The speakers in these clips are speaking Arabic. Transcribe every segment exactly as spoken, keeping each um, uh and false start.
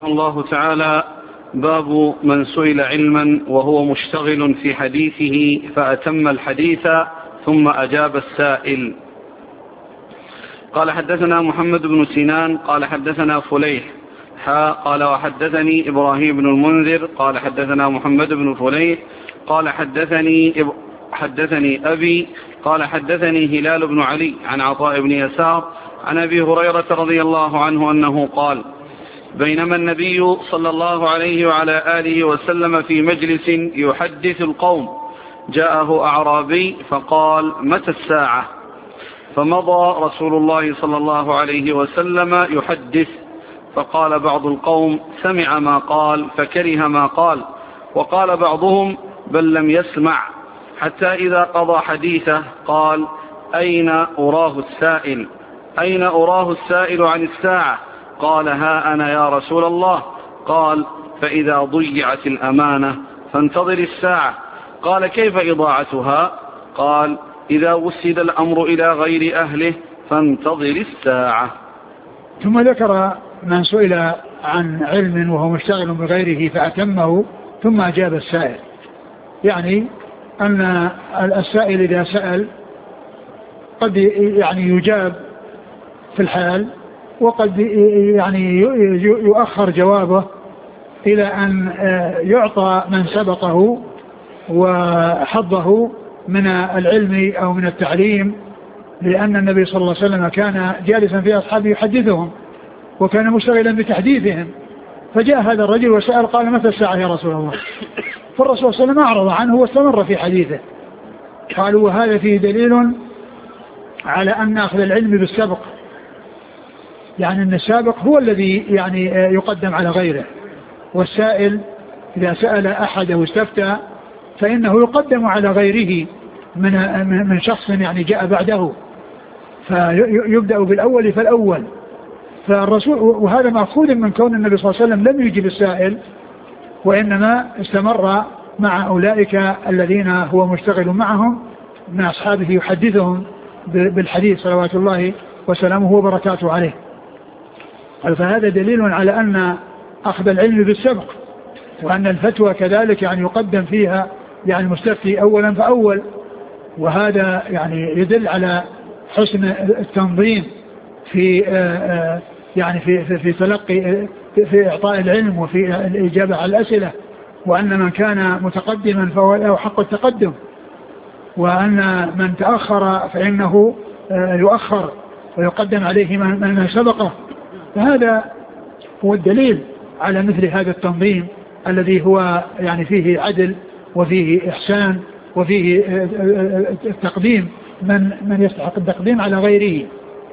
الله تعالى: باب من سئل علما وهو مشتغل في حديثه فأتم الحديث ثم أجاب السائل. قال: حدثنا محمد بن سنان قال حدثنا فليح حا قال وحدثني إبراهيم بن المنذر قال حدثنا محمد بن فليح قال حدثني حدثني أبي قال حدثني هلال بن علي عن عطاء بن يسار عن أبي هريرة رضي الله عنه أنه قال: بينما النبي صلى الله عليه وعلى آله وسلم في مجلس يحدث القوم جاءه أعرابي فقال: متى الساعة؟ فمضى رسول الله صلى الله عليه وسلم يحدث، فقال بعض القوم: سمع ما قال فكره ما قال، وقال بعضهم: بل لم يسمع، حتى إذا قضى حديثه قال: أين أراه السائل؟ أين أراه السائل عن الساعة؟ قال: ها أنا يا رسول الله. قال: فإذا ضيعت الأمانة فانتظر الساعة. قال: كيف إضاعتها؟ قال: إذا وسد الأمر إلى غير أهله فانتظر الساعة. ثم ذكر من سئل عن علم وهو مشتغل بغيره فأتمه ثم أجاب السائل، يعني أن السائل إذا سأل قد يعني يجاب في الحال، وقد يعني يؤخر جوابه إلى أن يعطى من سبقه وحظه من العلم أو من التعليم، لأن النبي صلى الله عليه وسلم كان جالسا في أصحابه يحدثهم وكان مشتغلا بتحديثهم، فجاء هذا الرجل وسأل قال: متى الساعة يا رسول الله؟ فالرسول صلى الله عليه وسلم أعرض عنه واستمر في حديثه. قالوا: وهذا فيه دليل على أن أخذ العلم بالسبق، يعني أن السابق هو الذي يعني يقدم على غيره، والسائل إذا سأل أحد أو استفتى فإنه يقدم على غيره من من شخص يعني جاء بعده، فيبدأ بالأول فالأول. فالرسول، وهذا مأخوذ من كون النبي صلى الله عليه وسلم لم يجب السائل، وإنما استمر مع أولئك الذين هو مشتغل معهم من أصحابه يحدثهم بالحديث صلوات الله وسلامه وبركاته عليه. فهذا دليل على أن أخذ العلم بالسبق، وأن الفتوى كذلك يعني يقدم فيها يعني المستفتي أولا فأول، وهذا يعني يدل على حسن التنظيم في يعني في في, في تلقي في إعطاء العلم وفي الإجابة على الأسئلة، وأن من كان متقدما فهو له حق التقدم، وأن من تأخر فإنه يؤخر ويقدم عليه من سبقه. فهذا هو الدليل على مثل هذا التنظيم الذي هو يعني فيه عدل وفيه إحسان وفيه التقديم من من يستحق التقديم على غيره.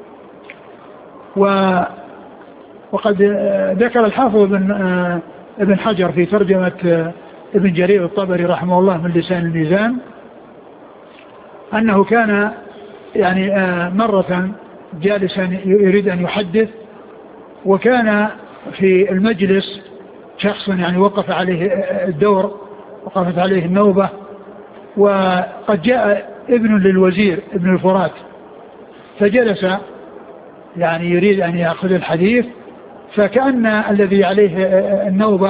وقد ذكر الحافظ ابن ابن حجر في ترجمة ابن جرير الطبري رحمه الله من لسان الميزان أنه كان يعني مرة جالسا يريد أن يحدث، وكان في المجلس شخص يعني وقف عليه الدور، وقفت عليه النوبة، وقد جاء ابن للوزير ابن الفرات فجلس يعني يريد أن يأخذ الحديث، فكأن الذي عليه النوبة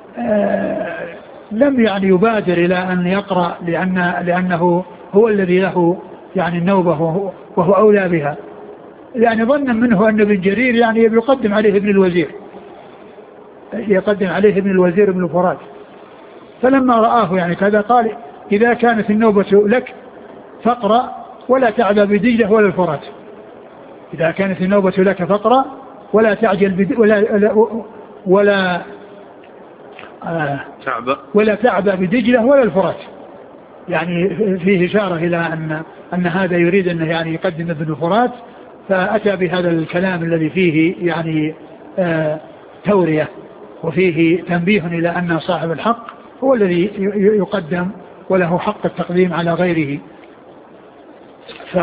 لم يعني يبادر إلى أن يقرأ، لأن لأنه هو الذي له يعني النوبة وهو أولى بها، يعني ظنا منه أن ابن جرير يعني يقدم عليه ابن الوزير يقدم عليه ابن الوزير ابن الفرات. فلما رآه يعني كذا قال: إذا كانت النوبة لك فاقرأ ولا تعبأ بدجلة ولا الفرات. إذا كانت النوبة لك فاقرأ ولا تعجل بد... ولا ولا ولا, آه تعبأ ولا تعبأ بدجلة ولا الفرات. يعني فيه إشارة إلى أن أن هذا يريد أنه يعني يقدم ابن الفرات، فأتى بهذا الكلام الذي فيه يعني آه تورية وفيه تنبيه إلى أن صاحب الحق هو الذي يقدم وله حق التقديم على غيره. ف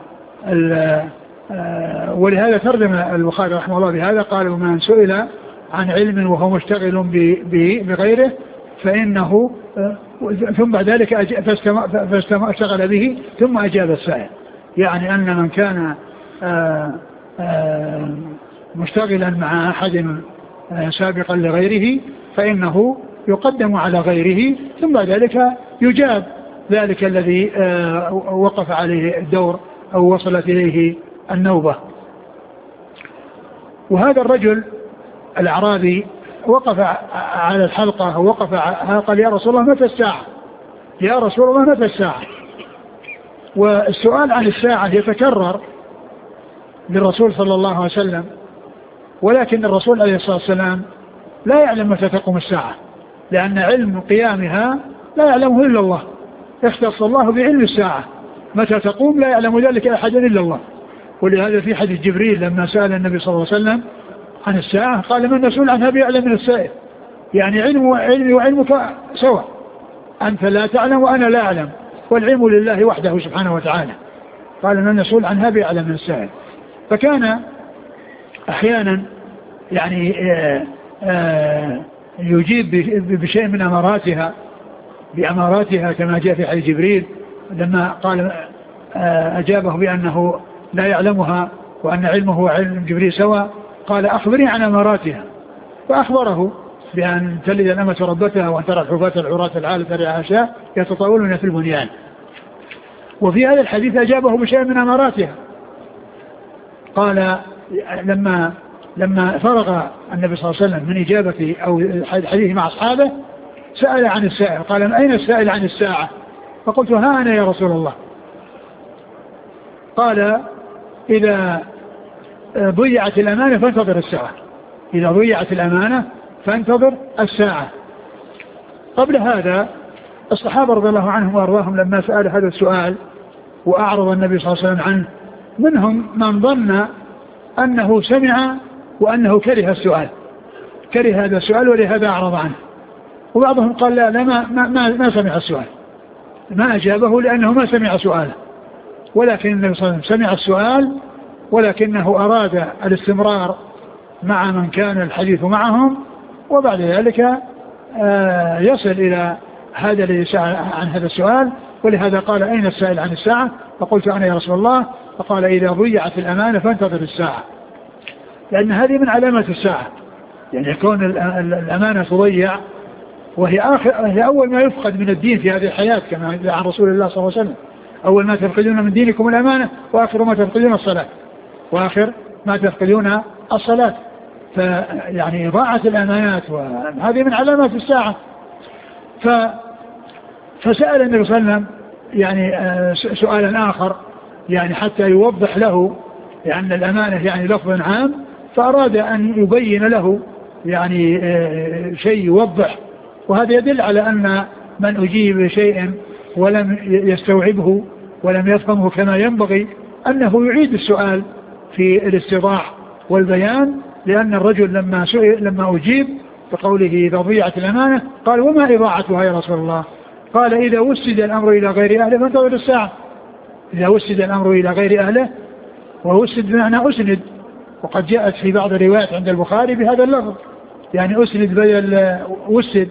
ولهذا ترجم البخاري رحمه الله بهذا، قال: ومن سئل عن علم وهو مشتغل به بغيره فإنه ثم بعد ذلك فاشتغل به ثم أجاب السائل، يعني أن من كان مشتغلا مع أحد سابقا لغيره فإنه يقدم على غيره، ثم بعد ذلك يجاب ذلك الذي وقف عليه الدور أو وصلت إليه النوبة. وهذا الرجل الأعرابي وقف على الحلقة ووقف قال يا رسول الله متى الساعة، يا رسول الله متى الساعة. والسؤال عن الساعة يتكرر للرسول صلى الله عليه وسلم، ولكن الرسول عليه الصلاة والسلام لا يعلم متى تقوم الساعة، لأن علم قيامها لا يعلمه إلا الله، اختص الله بعلم الساعة، متى تقوم لا يعلم ذلك أحد إلا الله. ولهذا في حديث جبريل لما سأل النبي صلى الله عليه وسلم عن الساعة قال من مسؤول عنها بيعلم من السائل، يعني علم علمي وعلمك سواء، أنت لا تعلم وأنا لا أعلم، والعلم لله وحده سبحانه وتعالى. قال من مسؤول عنها بيعلم من السائل. فكان أحيانا يعني آآ آآ يجيب بشيء من أماراتها بأماراتها كما جاء في حديث جبريل لما قال أجابه بأنه لا يعلمها وأن علمه وعلم جبريل سواء، قال أخبرني عن أماراتها، فأخبره بأن تلد الأمة ربتها وأن ترى الحفاة العراة العالة ترعاها شاء يتطاولون في البنيان. وفي هذا الحديث أجابه بشيء من أماراتها، قال لما لما فرغ النبي صلى الله عليه وسلم من إجابة أو حديثه مع أصحابه سأل عن السائل، قال أين السائل عن الساعة؟ فقلت ها أنا يا رسول الله. قال إذا ضيعت الأمانة فانتظر الساعة، إذا ضيعت الأمانة فانتظر الساعة. قبل هذا الصحابة رضي الله عنهم وأرضاهم لما سأل هذا السؤال وأعرض النبي صلى الله عليه وسلم عنه، منهم من ظن أنه سمع وأنه كره السؤال، كره هذا السؤال ولهذا أعرض عنه. وبعضهم قال لا, لا ما, ما, ما سمع السؤال، ما أجابه لأنه ما سمع سؤاله، ولكن النبي صلى الله عليه وسلم سمع السؤال ولكنه أراد الاستمرار مع من كان الحديث معهم، وبعد ذلك يصل إلى هذا الذي سأل عن هذا السؤال. ولهذا قال أين السائل عن الساعة؟ فقلت أنا يا رسول الله. فقال إذا ضيعت الأمانة فانتظر الساعة، لأن هذه من علامات الساعة، يعني يكون الأمانة تضيع وهي آخر هي أول ما يفقد من الدين في هذه الحياة، كما عن رسول الله صلى الله عليه وسلم أول ما تفقدون من دينكم الأمانة وآخر ما تفقدون الصلاة، وآخر ما تفقدون الصلاة. فيعني ضاعت الأمانات وهذه من علامات الساعة. ف فسأل النبي صلى الله عليه وسلم يعني سؤالا آخر يعني حتى يوضح له لأن الأمانة يعني لفظ عام، فأراد أن يبين له يعني شيء يوضح، وهذا يدل على أن من أجيب شيء ولم يستوعبه ولم يفهمه كما ينبغي أنه يعيد السؤال في الاستيضاح والبيان. لأن الرجل لما سئل لما أجيب بقوله إذا ضيعت الأمانة قال وما إضاعتها يا رسول الله؟ قال إذا وسد الأمر إلى غير أهله فانتظر الساعة. إذا وسد الأمر إلى غير أهله، ووسد بمعنى أسند، وقد جاءت في بعض الروايات عند البخاري بهذا اللفظ يعني أسند بدل وسد.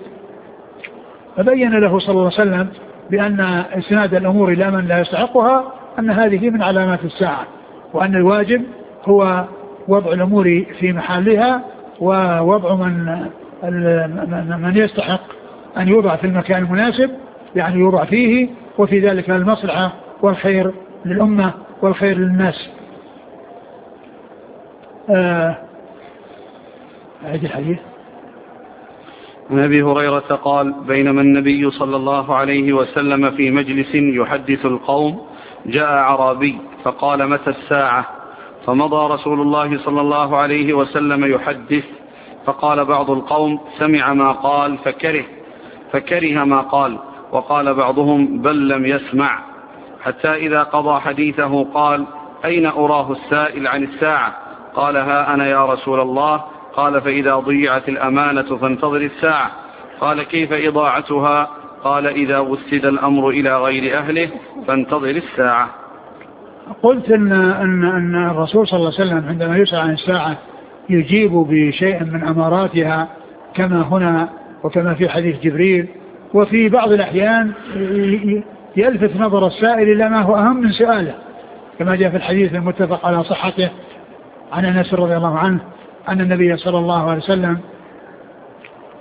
فبين له صلى الله عليه وسلم بأن إسناد الأمور إلى من لا يستحقها أن هذه من علامات الساعة، وأن الواجب هو وضع الأمور في محلها ووضع من من يستحق أن يوضع في المكان المناسب يعني يوضع فيه، وفي ذلك المصلحة والخير للأمة والخير للناس. آه هذه الحديث عن أبي هريرة قال بينما النبي صلى الله عليه وسلم في مجلس يحدث القوم جاء أعرابي فقال متى الساعة؟ فمضى رسول الله صلى الله عليه وسلم يحدث، فقال بعض القوم سمع ما قال فكره فكره ما قال، وقال بعضهم بل لم يسمع، حتى إذا قضى حديثه قال أين أراه السائل عن الساعة؟ قال ها أنا يا رسول الله. قال فإذا ضيعت الأمانة فانتظر الساعة. قال كيف إضاعتها؟ قال إذا وسد الأمر إلى غير أهله فانتظر الساعة. قلت إن, إن, إن الرسول صلى الله عليه وسلم عندما يسأل عن الساعة يجيب بشيء من أماراتها كما هنا وكما في حديث جبريل، وفي بعض الأحيان يلفت نظر السائل إلى ما هو أهم من سؤاله، كما جاء في الحديث المتفق على صحته عن أنس رضي الله عنه أن النبي صلى الله عليه وسلم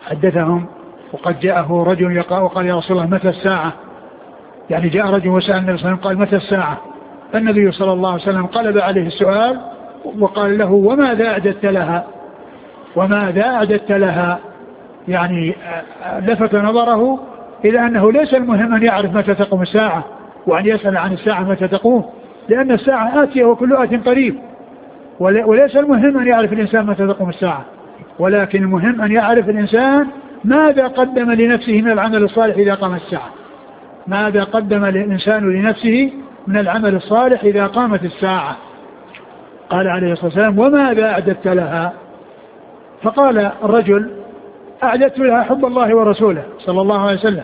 حدثهم وقد جاءه رجل يقال وقال يا رسول الله متى الساعة، يعني جاء رجل وسأل النبي صلى الله عليه وسلم قال متى الساعة، فالنبي صلى الله عليه وسلم قلب عليه السؤال وقال له وماذا أعددت لها، وماذا أعددت لها، يعني لفت نظره إلى أنه ليس المهم أن يعرف متى تقوم الساعة وأن يسأل عن الساعة متى تقوم، لأن الساعة آتية وكل آت قريب، وليس المهم أن يعرف الإنسان متى تقوم الساعة، ولكن المهم أن يعرف الإنسان ماذا قدم لنفسه من العمل الصالح إذا قامت الساعة، ماذا قدم الإنسان لنفسه من العمل الصالح إذا قامت الساعة. قال عليه الصلاة والسلام وماذا أعددت لها، فقال الرجل أعددت لها حب الله ورسوله صلى الله عليه وسلم.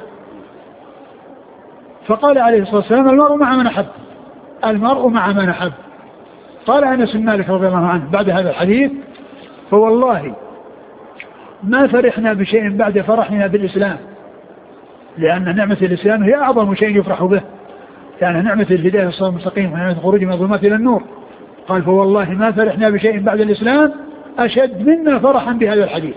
فقال عليه الصلاة والسلام المرء مع من أحب، المرء مع من أحب. قال أنس بن مالك رضي الله عنه بعد هذا الحديث فوالله ما فرحنا بشيء بعد فرحنا بالإسلام، لأن نعمة الإسلام هي أعظم شيء يفرح به، يعني نعمة الهداية الصراط المستقيم ونعمة الخروج من الظلمات إلى النور. قال فوالله ما فرحنا بشيء بعد الإسلام أشد منا فرحا بهذا الحديث،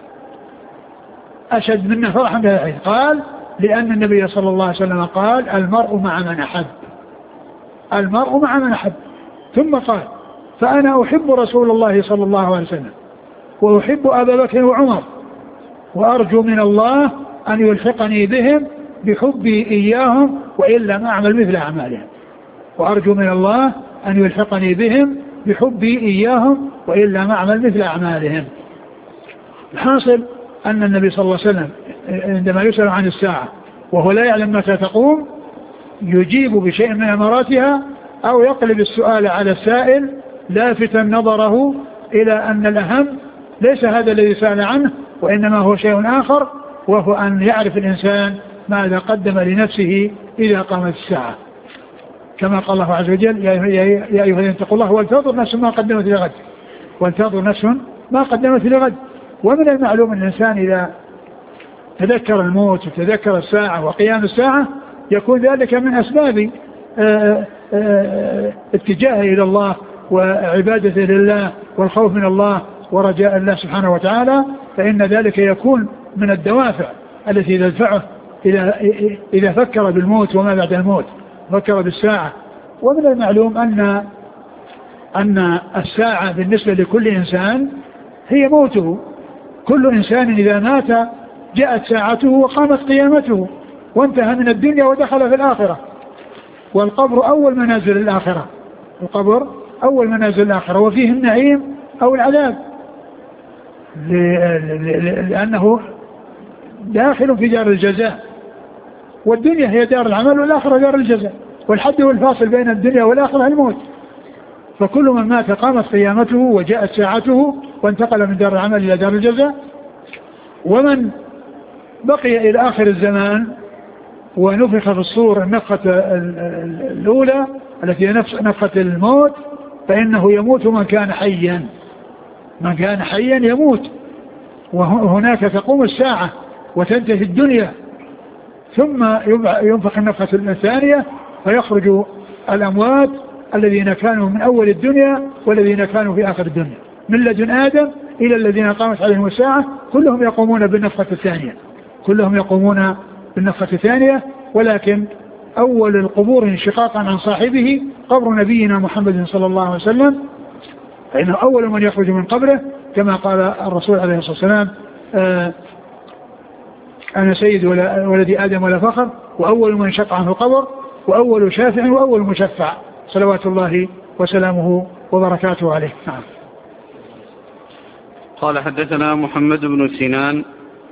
أشد منا فرحا بهذا الحديث. قال لأن النبي صلى الله عليه وسلم قال المرء مع من أحب، المرء مع من أحب. ثم قال فأنا أحب رسول الله صلى الله عليه وسلم وأحب أبا بكر وعمر وأرجو من الله أن يلحقني بهم بحبي إياهم وإن لم أعمل مثل أعمالهم، وأرجو من الله أن يلحقني بهم بحبي إياهم وإن لم أعمل مثل أعمالهم. الحاصل أن النبي صلى الله عليه وسلم عندما يسأل عن الساعة وهو لا يعلم متى تقوم يجيب بشيء من أماراتها أو يقلب السؤال على السائل لافتا نظره إلى أن الأهم ليس هذا الذي سأل عنه وإنما هو شيء آخر، وهو أن يعرف الإنسان ماذا قدم لنفسه إذا قامت الساعة، كما قال الله عز وجل يا أيها الذين اتقوا الله ولتنظر نفس ما قدمت لغد، ولتنظر نفس ما قدمت لغد. ومن المعلوم أن الإنسان إذا تذكر الموت وتذكر الساعة وقيام الساعة يكون ذلك من أسباب اتجاهه إلى الله وعبادته لله والخوف من الله ورجاء الله سبحانه وتعالى، فإن ذلك يكون من الدوافع التي تدفعه إذا فكر بالموت وما بعد الموت، فكر بالساعة. ومن المعلوم أن أن الساعة بالنسبة لكل إنسان هي موته، كل إنسان إذا مات جاءت ساعته وقامت قيامته وانتهى من الدنيا ودخل في الآخرة، والقبر أول منازل الآخرة، القبر أول منازل الآخرة وفيه النعيم أو العذاب، لأنه داخل في دار الجزاء، والدنيا هي دار العمل والآخرة دار الجزاء، والحد والفاصل بين الدنيا والآخرة الموت. فكل من مات قامت قيامته وجاءت ساعته وانتقل من دار العمل إلى دار الجزاء، ومن بقي إلى آخر الزمان ونفخ في الصور النفخة الأولى التي هي نفخة الموت فإنه يموت من كان حيا، من كان حيا يموت، وهناك تقوم الساعة وتنتهي الدنيا، ثم ينفخ النفخة الثانية فيخرج الأموات الذين كانوا من أول الدنيا والذين كانوا في آخر الدنيا، من لدن آدم إلى الذين قامت عليهم الساعة كلهم يقومون بالنفخة الثانية، كلهم يقومون بالنفخة الثانية. ولكن أول القبور انشقاقا عن صاحبه قبر نبينا محمد صلى الله عليه وسلم، فإنه أول من يخرج من قبره كما قال الرسول عليه الصلاة والسلام آه أنا سيد ولد آدم ولا فخر، وأول من شق عنه القبر، وأول شافع وأول مشفع صلوات الله وسلامه وبركاته عليه. نعم. قال حدثنا محمد بن سنان